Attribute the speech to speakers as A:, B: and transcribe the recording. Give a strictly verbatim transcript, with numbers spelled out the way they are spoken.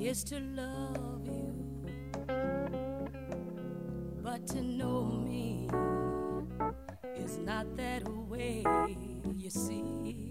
A: is to love you, but to know me is not that way, you see.